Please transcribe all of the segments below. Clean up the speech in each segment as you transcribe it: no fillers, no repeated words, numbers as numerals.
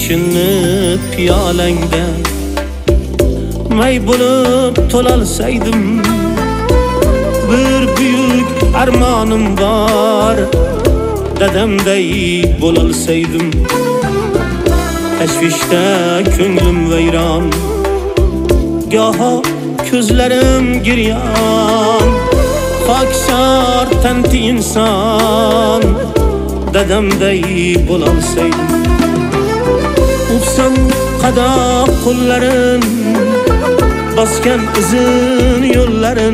yashinli piyolangda may bo'lib to'lalsaydim. Bir buyuk armonim bor, dadamday bo'lalsaydim. Tashvishda ko'nglim vayron, goho ko'zlarim giryon. Xokisor tanti inson, dadamday bo'lalsaydim. O'psam qadoq qo'llarin, bosgan izin yo'llarin.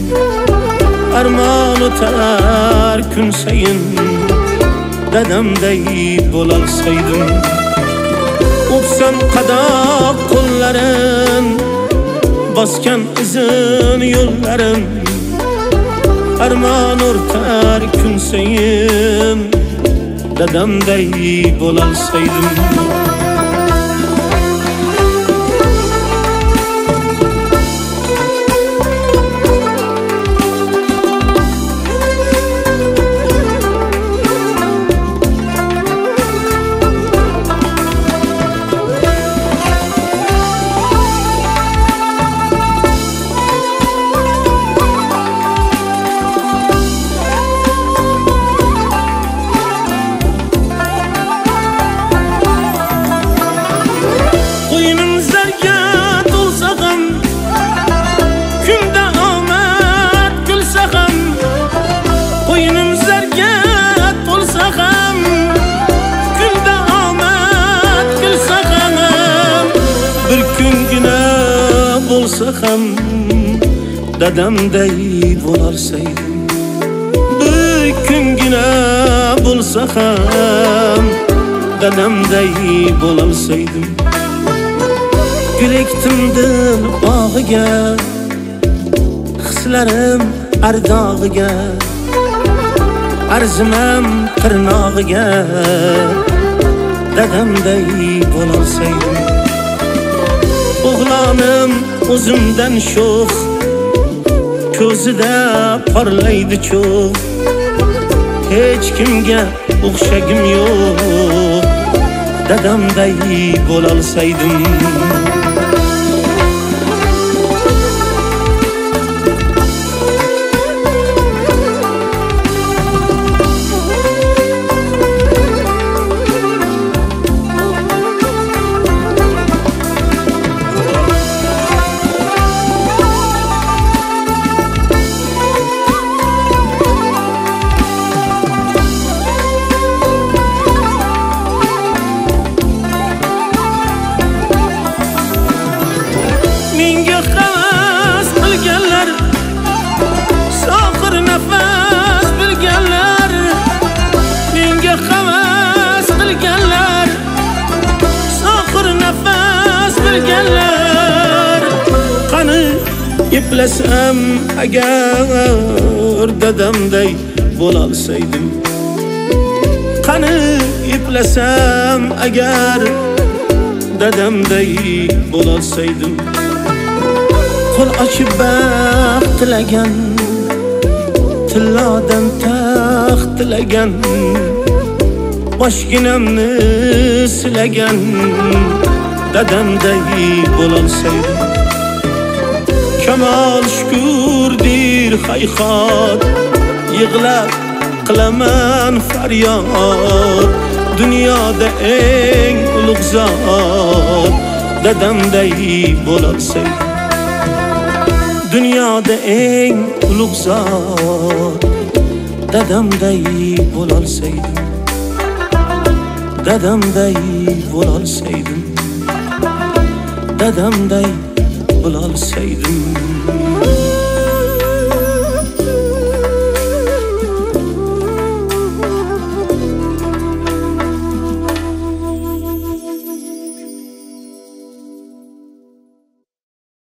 Armon o'tar kun sayin, dadamday bo'lalsaydim. O'psam qadoq qo'llarin, bosgan izin yo'llarin. Armon o'tar kun sayin, dadamday bo'lalsaydim. Ham dadamday bo'lalsaydim. Bir kungina bo'lsa ham dadamday bo'lalsaydim. Gul ektimdim bog'iga, hislarim ardog'iga. Arzimam tirnog'iga, dadamday bo'lalsaydim. O'g'lonim o'zimdan sho'x, ko'zida porlaydi cho'g'. Hech kimga o'xshagim yo'q, dadamday bo'lalsaydim. Iplasam agar dadamday bo'lalsaydim. Qani iplasam agar dadamday bo'lalsaydim. Qo'l ochib baxt tilagan, tillodan taxt tilagan. Boshginamni silagan, dadamday bo'lalsaydim. Kamol shukurdir hayhot, yig'lab qilaman faryod. Dunyoda eng ulug' zot, dadamday bo'lalsaydim. Dunyoda eng ulug' zot, dadamday bo'lalsaydim. Dadamday bo'lalsaydim. Dadamday bo'lalsaydim.